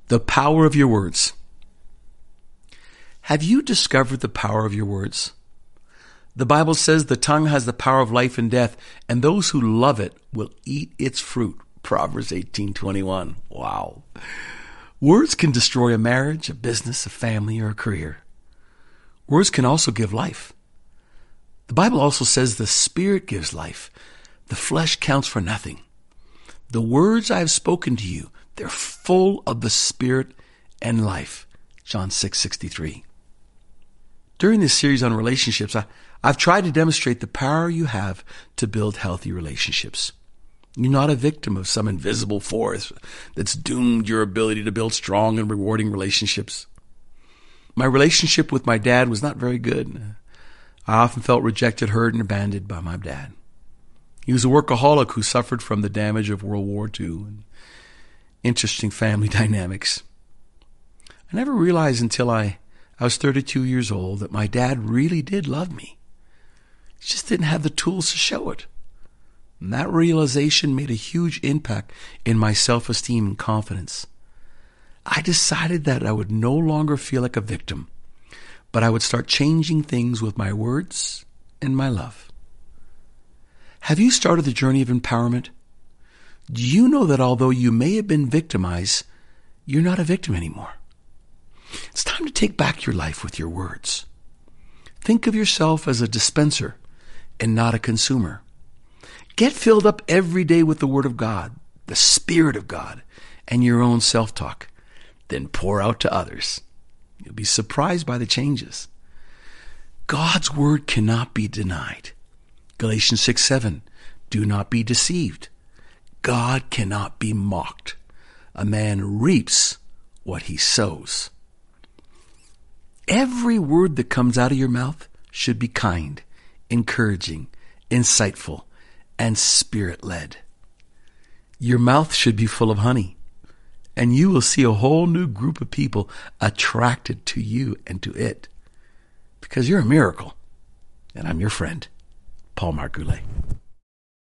The power of your words. Have you discovered the power of your words? The Bible says the tongue has the power of life and death, and those who love it will eat its fruit. Proverbs 18:21. Wow. Words can destroy a marriage, a business, a family, or a career. Words can also give life. The Bible also says the Spirit gives life. The flesh counts for nothing. The words I have spoken to you, they're full of the Spirit and life. John 6:63. During this series on relationships, I've tried to demonstrate the power you have to build healthy relationships. You're not a victim of some invisible force that's doomed your ability to build strong and rewarding relationships. My relationship with my dad was not very good. I often felt rejected, hurt, and abandoned by my dad. He was a workaholic who suffered from the damage of World War II and interesting family dynamics. I never realized until I was 32 years old that my dad really did love me. He just didn't have the tools to show it. And that realization made a huge impact in my self-esteem and confidence. I decided that I would no longer feel like a victim, but I would start changing things with my words and my love. Have you started the journey of empowerment? Do you know that although you may have been victimized, you're not a victim anymore? It's time to take back your life with your words. Think of yourself as a dispenser and not a consumer. Get filled up every day with the Word of God, the Spirit of God, and your own self-talk. Then pour out to others. You'll be surprised by the changes. God's Word cannot be denied. Galatians 6:7. Do not be deceived. God cannot be mocked. A man reaps what he sows. Every word that comes out of your mouth should be kind, encouraging, insightful, and Spirit-led. Your mouth should be full of honey, and you will see a whole new group of people attracted to you and to it, because you're a miracle, and I'm your friend, Paul Marc Goulet.